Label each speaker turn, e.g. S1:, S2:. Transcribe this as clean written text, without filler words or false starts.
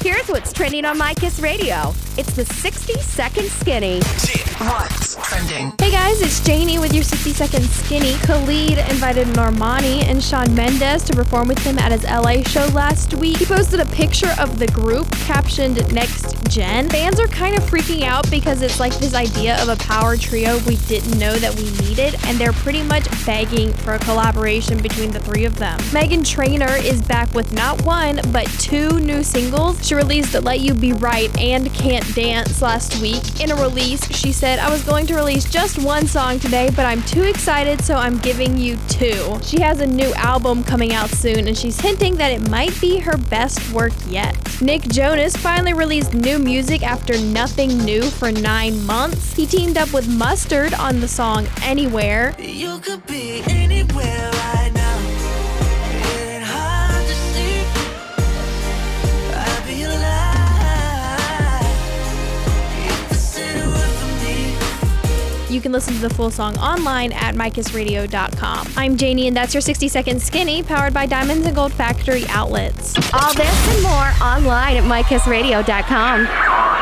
S1: here's what's trending on My Kiss Radio. It's the 60-second skinny.
S2: What's trending?
S3: Hey guys, it's Janie with your 60-second skinny. Khalid invited Normani and Shawn Mendes to perform with him at his LA show last week. He posted a picture of the group captioned Next Gen. Fans are kind of freaking out because it's like this idea of a power trio we didn't know that we needed, and they're pretty much begging for a collaboration between the three of them. Meghan Trainor is back with not one, but 2 new singles. She released Let You Be Right and Can't Dance last week. In a release, she said, I was going to release just 1 song today, but I'm too excited, so I'm giving you 2. She has a new album coming out soon, and she's hinting that it might be her best work yet. Nick Jonas finally released new music after nothing new for 9 months. He teamed up with Mustard on the song Anywhere.
S4: You could be anywhere right now. It ain't hard to see. I'll be alive if the city were for me.
S3: You can listen to the full song online at mykissradio.com. I'm Janie, and that's your 60-second skinny, powered by Diamonds and Gold Factory outlets.
S1: All this and more online at mykissradio.com.